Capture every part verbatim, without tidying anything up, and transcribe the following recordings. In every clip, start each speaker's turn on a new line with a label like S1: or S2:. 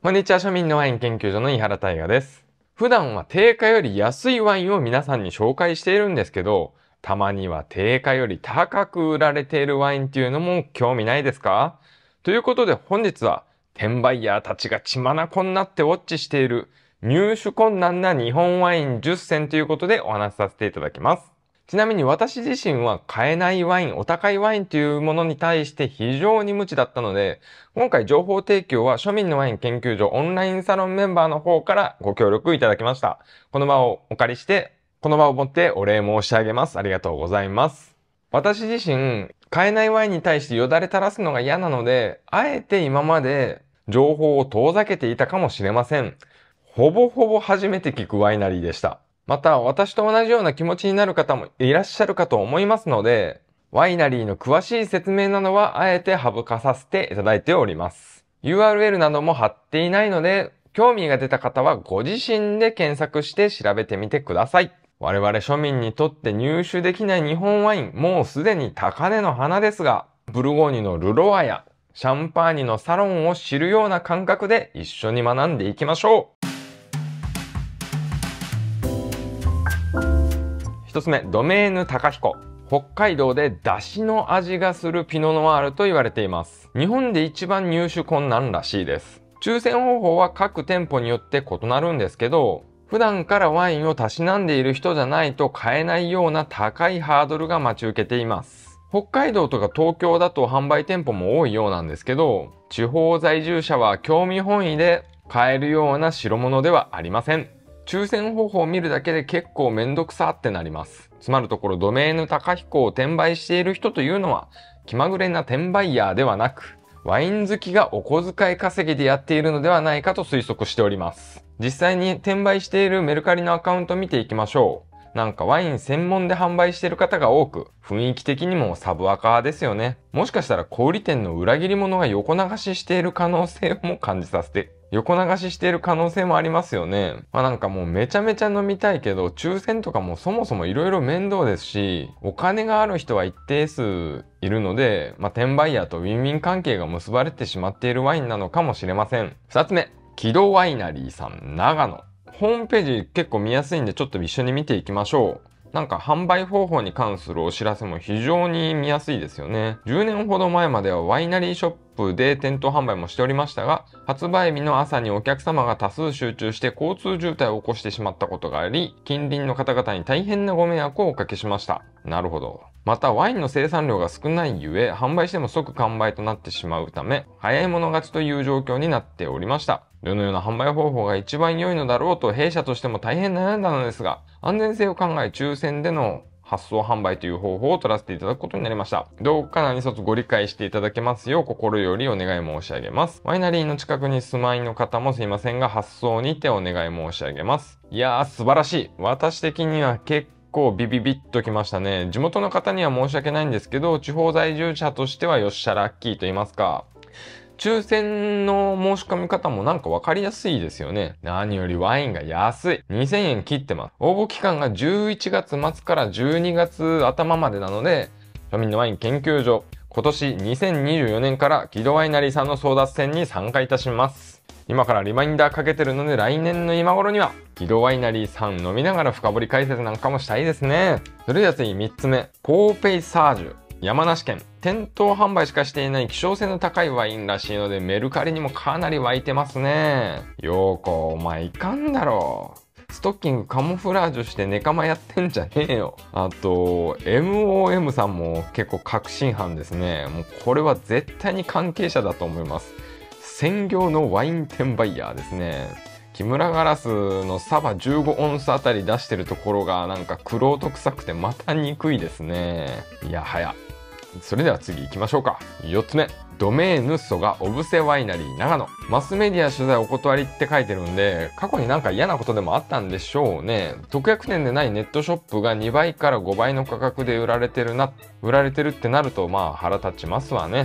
S1: こんにちは、庶民のワイン研究所の井原大我です。普段は定価より安いワインを皆さんに紹介しているんですけど、たまには定価より高く売られているワインっていうのも興味ないですか？ということで本日は、転売ヤーたちが血眼になってウォッチしている入手困難な日本ワインじゅっせんということでお話しさせていただきます。ちなみに私自身は買えないワイン、お高いワインというものに対して非常に無知だったので、今回情報提供は庶民のワイン研究所オンラインサロンメンバーの方からご協力いただきました。この場をお借りして、この場をもってお礼申し上げます。ありがとうございます。私自身、買えないワインに対してよだれ垂らすのが嫌なので、あえて今まで情報を遠ざけていたかもしれません。ほぼほぼ初めて聞くワイナリーでした。また、私と同じような気持ちになる方もいらっしゃるかと思いますので、ワイナリーの詳しい説明などはあえて省かさせていただいております。ユーアールエル なども貼っていないので、興味が出た方はご自身で検索して調べてみてください。我々庶民にとって入手できない日本ワイン、もうすでに高値の花ですが、ブルゴーニュのルロワやシャンパーニュのサロンを知るような感覚で一緒に学んでいきましょう。一つ目、ドメーヌ高彦。北海道で出汁の味がするピノノワールと言われています。日本で一番入手困難らしいです。抽選方法は各店舗によって異なるんですけど、普段からワインをたしなんでいる人じゃないと買えないような高いハードルが待ち受けています。北海道とか東京だと販売店舗も多いようなんですけど、地方在住者は興味本位で買えるような代物ではありません。抽選方法を見るだけで結構めんどくさってなります。つまるところドメーヌ高彦を転売している人というのは気まぐれな転売ヤーではなく、ワイン好きがお小遣い稼ぎでやっているのではないかと推測しております。実際に転売しているメルカリのアカウント見ていきましょう。なんかワイン専門で販売している方が多く、雰囲気的にもサブアカですよね。もしかしたら小売店の裏切り者が横流ししている可能性も感じさせて、横流ししている可能性もありますよね。まあなんかもうめちゃめちゃ飲みたいけど、抽選とかもそもそもいろいろ面倒ですし、お金がある人は一定数いるので、まあ転売ヤーとウィンウィン関係が結ばれてしまっているワインなのかもしれません。二つ目、木戸ワイナリーさん長野。ホームページ結構見やすいんでちょっと一緒に見ていきましょう。なんか販売方法に関するお知らせも非常に見やすいですよね。じゅうねんほど前まではワイナリーショップで店頭販売もしておりましたが、発売日の朝にお客様が多数集中して交通渋滞を起こしてしまったことがあり、近隣の方々に大変なご迷惑をおかけしました。なるほど。またワインの生産量が少ないゆえ、販売しても即完売となってしまうため、早い者勝ちという状況になっておりました。どのような販売方法が一番良いのだろうと弊社としても大変悩んだのですが、安全性を考え抽選での発送販売という方法を取らせていただくことになりました。どうか何卒ご理解していただけますよう心よりお願い申し上げます。ワイナリーの近くに住まいの方もすいませんが、発送にてお願い申し上げます。いやー素晴らしい。私的には結構ビビビッときましたね。地元の方には申し訳ないんですけど、地方在住者としてはよっしゃラッキーと言いますか。抽選の申し込み方もなんかわかりやすいですよね。何よりワインが安い。にせんえん切ってます。応募期間がじゅういちがつ末からじゅうにがつ頭までなので、庶民のワイン研究所、今年にせんにじゅうよねんから木戸ワイナリーさんの争奪戦に参加いたします。今からリマインダーかけてるので来年の今頃には木戸ワイナリーさん飲みながら深掘り解説なんかもしたいですね。それでは次みっつめ、ポーペイサージュ。山梨県。店頭販売しかしていない希少性の高いワインらしいのでメルカリにもかなり湧いてますね。よーこお前いかんだろう。ストッキングカモフラージュしてネカマやってんじゃねえよ。あと エムオーエム さんも結構確信犯ですね。もうこれは絶対に関係者だと思います。専業のワイン転売ヤーですね。木村ガラスのサバじゅうごオンスあたり出してるところがなんか玄人臭くてまた憎いですね。いやはや。それでは次行きましょうか。よっつめ、ドメーヌソガオブセワイナリー長野。マスメディア取材お断りって書いてるんで、過去になんか嫌なことでもあったんでしょうね。特約店でないネットショップがにばいからごばいの価格で売られてるな、売られてるってなるとまあ腹立ちますわね。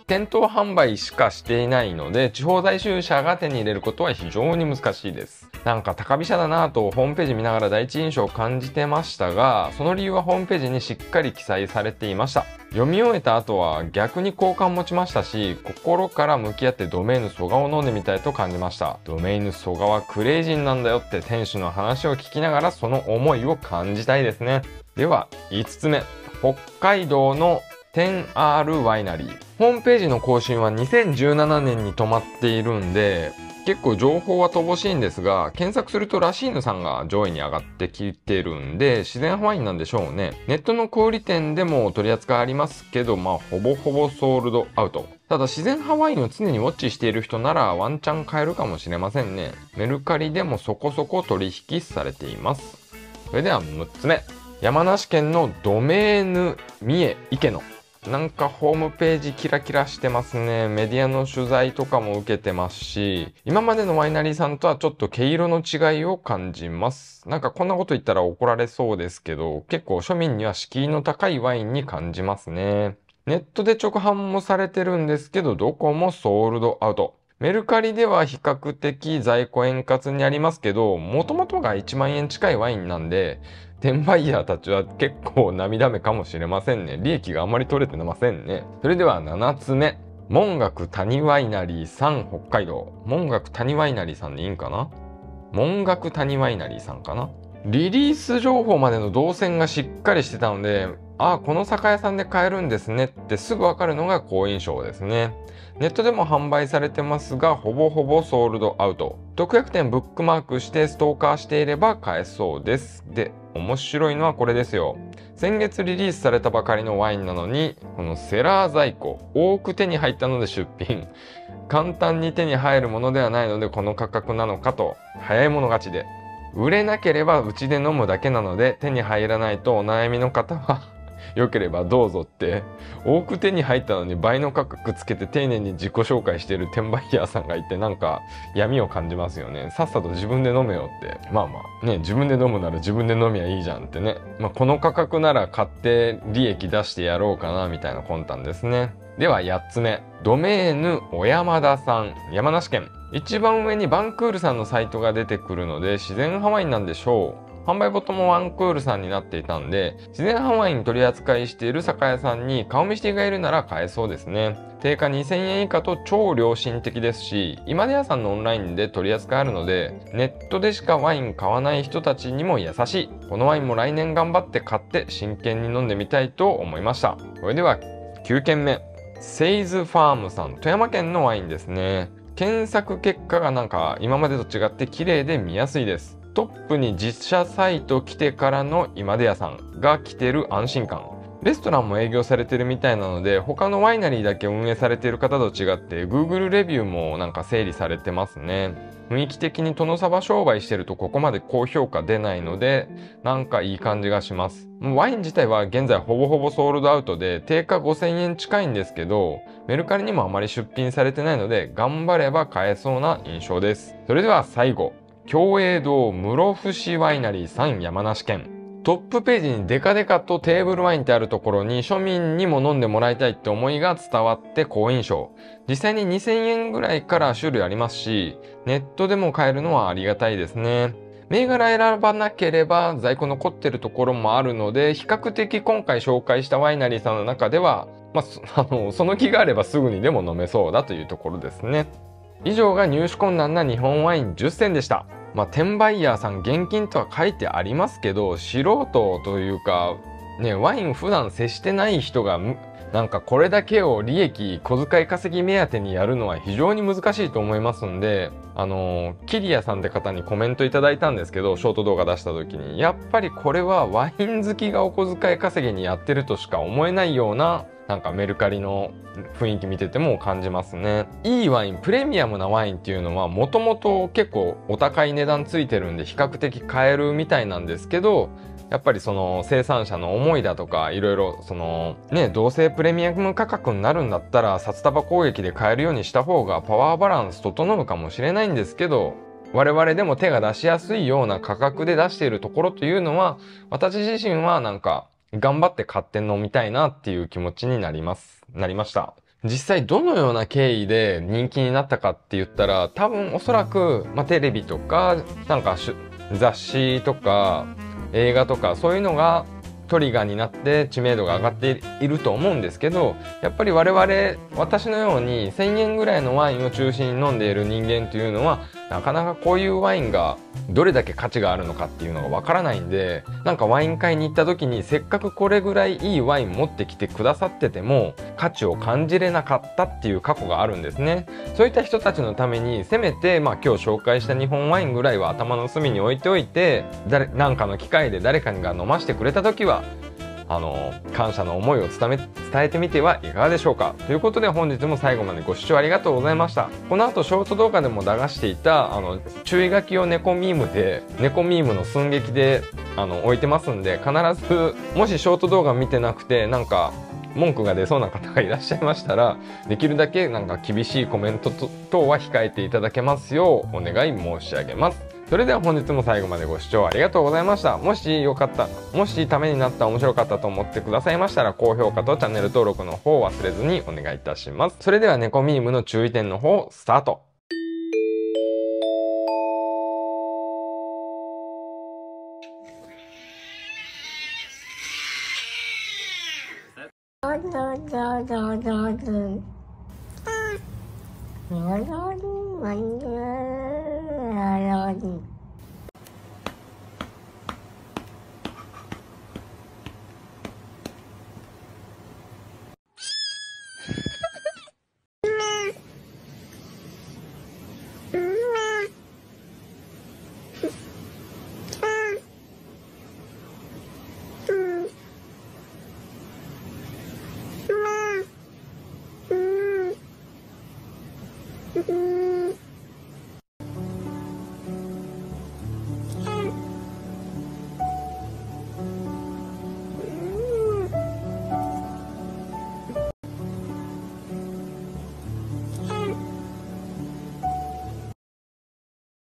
S1: 店頭販売しかしていないので、地方在住者が手に入れることは非常に難しいです。なんか高飛車だなぁとホームページ見ながら第一印象を感じてましたが、その理由はホームページにしっかり記載されていました。読み終えた後は逆に好感持ちましたし、心から向き合ってドメイヌ蘇我を飲んでみたいと感じました。ドメイヌ蘇我はクレイジーなんだよって店主の話を聞きながらその思いを感じたいですね。ではいつつめ、北海道のテンアール ワイナリー。ホームページの更新はにせんじゅうななねんに止まっているんで、結構情報は乏しいんですが、検索するとラシーヌさんが上位に上がってきてるんで、自然派ワインなんでしょうね。ネットの小売店でも取り扱いありますけど、まあほぼほぼソールドアウト。ただ自然派ワインを常にウォッチしている人ならワンチャン買えるかもしれませんね。メルカリでもそこそこ取引されています。それではむっつめ。山梨県のドメーヌ三重池野。なんかホームページキラキラしてますね。メディアの取材とかも受けてますし、今までのワイナリーさんとはちょっと毛色の違いを感じます。なんかこんなこと言ったら怒られそうですけど、結構庶民には敷居の高いワインに感じますね。ネットで直販もされてるんですけど、どこもソールドアウト。メルカリでは比較的在庫円滑にありますけど、元々がいちまんえん近いワインなんで、転売ヤーたちは結構涙目かもしれませんね。利益があんまり取れてませんね。それではななつめ。門岳谷ワイナリーさん北海道。門岳谷ワイナリーさんでいいんかな？門岳谷ワイナリーさんかな？リリース情報までの動線がしっかりしてたので、ああ、この酒屋さんで買えるんですねってすぐわかるのが好印象ですね。ネットでも販売されてますが、ほぼほぼソールドアウト。特約店ブックマークしてストーカーしていれば買えそうです。で、面白いのはこれですよ。先月リリースされたばかりのワインなのに、このセラー在庫、多く手に入ったので出品。簡単に手に入るものではないのでこの価格なのかと、早い者勝ちで。売れなければうちで飲むだけなので手に入らないとお悩みの方はよければどうぞって、多く手に入ったのに倍の価格つけて丁寧に自己紹介している転売ヤーさんがいて、なんか闇を感じますよね。さっさと自分で飲めよって。まあまあね、自分で飲むなら自分で飲みゃいいじゃんってね。まあこの価格なら買って利益出してやろうかなみたいな魂胆ですね。ではやっつめ。ドメーヌ小山田さん、山梨県。一番上にバンクールさんのサイトが出てくるので自然派ワインなんでしょう。販売元もワンクールさんになっていたんで、自然派ワイン取り扱いしている酒屋さんに顔見知りがいるなら買えそうですね。定価にせんえん以下と超良心的ですし、今出屋さんのオンラインで取り扱いあるので、ネットでしかワイン買わない人たちにも優しい。このワインも来年頑張って買って真剣に飲んでみたいと思いました。それではきゅうけんめ。セイズファームさん、富山県のワインですね。検索結果がなんか今までと違って綺麗で見やすいです。トップに実写サイト来てからの今出屋さんが来てる安心感。レストランも営業されてるみたいなので、他のワイナリーだけ運営されている方と違って Google レビューもなんか整理されてますね。雰囲気的に殿様商売してるとここまで高評価出ないので、なんかいい感じがします。ワイン自体は現在ほぼほぼソールドアウトで定価ごせんえん近いんですけど、メルカリにもあまり出品されてないので頑張れば買えそうな印象です。それでは最後。共栄堂室伏ワイナリーさん山梨県。トップページにデカデカとテーブルワインってあるところに庶民にも飲んでもらいたいって思いが伝わって好印象。実際ににせんえんぐらいから種類ありますし、ネットでも買えるのはありがたいですね。銘柄選ばなければ在庫残ってるところもあるので、比較的今回紹介したワイナリーさんの中では、まあ、あのその気があればすぐにでも飲めそうだというところですね。以上が入手困難な日本ワインじゅっせんでした。まあ、転売ヤーさん現金とは書いてありますけど、素人というか、ね、ワイン普段接してない人が、なんかこれだけを利益、小遣い稼ぎ目当てにやるのは非常に難しいと思いますんで、あのー、キリアさんって方にコメントいただいたんですけど、ショート動画出した時に、やっぱりこれはワイン好きがお小遣い稼ぎにやってるとしか思えないような、なんかメルカリの雰囲気見てても感じますね。いいワイン、プレミアムなワインっていうのはもともと結構お高い値段ついてるんで比較的買えるみたいなんですけど、やっぱりその生産者の思いだとかいろいろそのね、どうせプレミアム価格になるんだったら札束攻撃で買えるようにした方がパワーバランス整うかもしれないんですけど、我々でも手が出しやすいような価格で出しているところというのは、私自身はなんか頑張って買って飲みたいなっていう気持ちになります。なりました。 実際どのような経緯で人気になったかって言ったら、多分おそらく、まあ、テレビとか、なんか雑誌とか映画とかそういうのがトリガーになって知名度が上がっていると思うんですけど、やっぱり我々、私のようにせんえんぐらいのワインを中心に飲んでいる人間というのは、なかなかこういうワインがどれだけ価値があるのかっていうのがわからないんで、なんかワイン会に行った時にせっかくこれぐらいいいワイン持ってきてくださってても価値を感じれなかったっていう過去があるんですね。そういった人たちのためにせめて、まあ、今日紹介した日本ワインぐらいは頭の隅に置いておいて、誰なんかの機会で誰かが飲ましてくれた時はあの感謝の思いを伝め伝えてみてはいかがでしょうか。ということで本日も最後までご視聴ありがとうございました。この後ショート動画でも流していたあの注意書きを猫ミームで猫ミームの寸劇であの置いてますんで、必ずもしショート動画見てなくてなんか文句が出そうな方がいらっしゃいましたら、できるだけなんか厳しいコメント等は控えていただけますようお願い申し上げます。それでは本日も最後までご視聴ありがとうございました。もしよかった、もしためになった、面白かったと思ってくださいましたら、高評価とチャンネル登録の方を忘れずにお願いいたします。それでは猫ミームの注意点の方、スタート。
S2: Rồi, rồi, rồi, rồi, rồi, rồi, rồi.